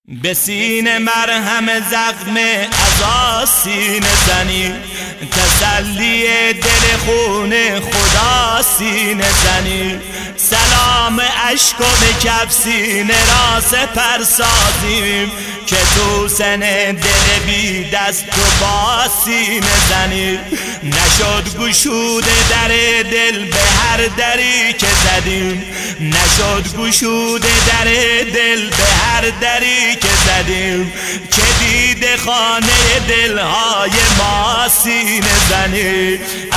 به سینه مرهم زخم عزا سینه زنی، تسلی دل خون خدا سینه زنی. سلام عشق و به کف سینه را سپر سازیم که تو سن دل بی دست و با سینه زنی. نشد گشود در دل به هر دری که زدیم، نشد گشود در دل به هر دری که زدیم، که دیده خانه دلهای ما سینه زنی.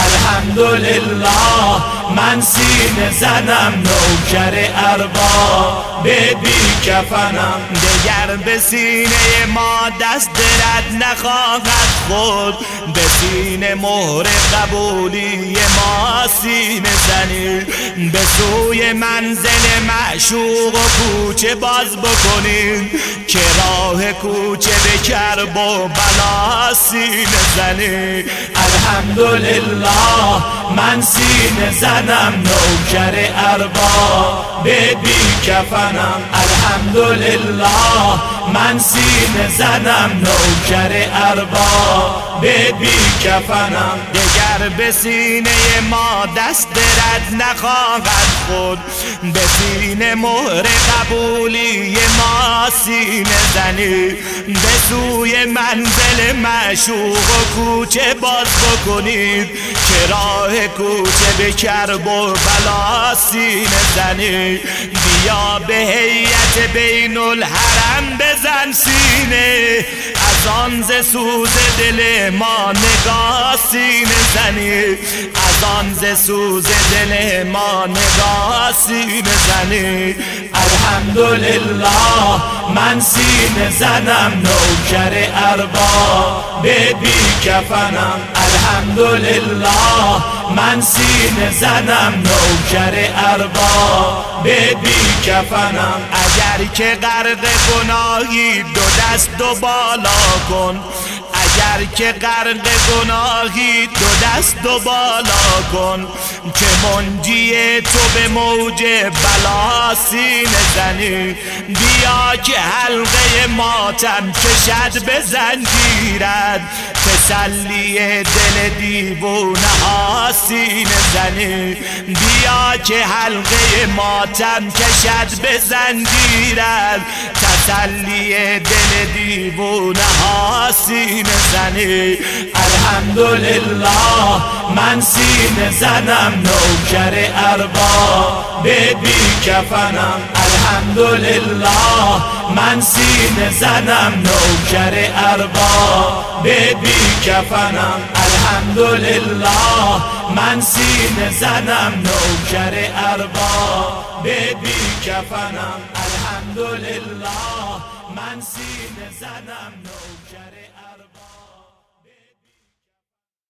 الحمدلله من سینه زنم نوکر ارباب بی کفنم، دگر به سینه ما دست درد نخواهد خورد، به سینه مهر قبولی ما سینه زنی. به سوی منزل معشوق و کوچه باز بکنیم که راه کوچه به کرب و بلا سینه زنی. الحمدلله من سینه زنم نوکر ارباب بی کفنم، الحمدلله من سینه زنم نوکر ارباب بی کفنم. دگر به سینه ما دست رد نخواهد خود، به سینه مهر قبولی ما سینه زنی. به سوی منزل معشوق و کوچه باز بکنید که راه کوچه به کرب و بلا سینه زنی. بیا به هیئت بین الحرم بزن سینه، از آن ز سوز دل ما نگاه سینه زنی، از آن ز سوز دل ما نگاه سینه زنی. الحمدلله من سینه زنم نوکر ارباب بی کفنم، الحمدلله من سینه زنم نوکر ارباب بی کفنم. اگر که غرق گناهی دو دست دو بالا کن، اگر که غرق گناهی دو دست دو بالا کن، که منجی تو به موج بلا سینه زنی. بیا که حلقه ماتم کشد به زنجیرت، تسلی دل دیوانه ها سینه زنی. بیا که حلقه ماتم کشد به زنجیرت، تسلی دل دیوانه ها سینه زنی. الحمدلله من سینه زنم نوکر ارباب بی کفنم، الحمدلله من سینه زنم نوکر ارباب بی کفنم، الحمدلله من سینه زنم نوکر ارباب بی کفنم، الحمدلله من سینه زنم نوکر